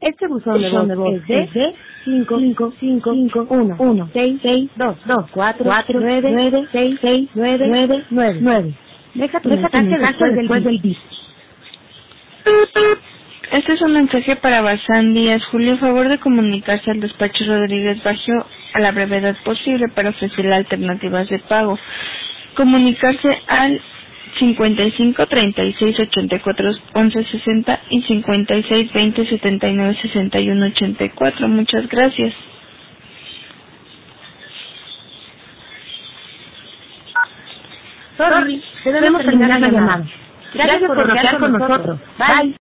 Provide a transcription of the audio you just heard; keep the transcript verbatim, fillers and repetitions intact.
Este buzón de voz, de voz es de cinco cinco cinco cinco uno uno seis seis dos dos cuatro cuatro nueve nueve seis seis nueve nueve nueve nueve. Deja tu mensaje después, después del bip. Este es un mensaje para Bazán Díaz. Julio, a favor de comunicarse al despacho Rodríguez Bajo a la brevedad posible para ofrecerle alternativas de pago. Comunicarse al cincuenta y cinco treinta y seis ochenta y cuatro once sesenta y cincuenta y seis veinte setenta y nueve sesenta y uno ochenta y cuatro. Muchas gracias. Sorry, debemos terminar la llamada. Gracias por bloquear con nosotros. Bye.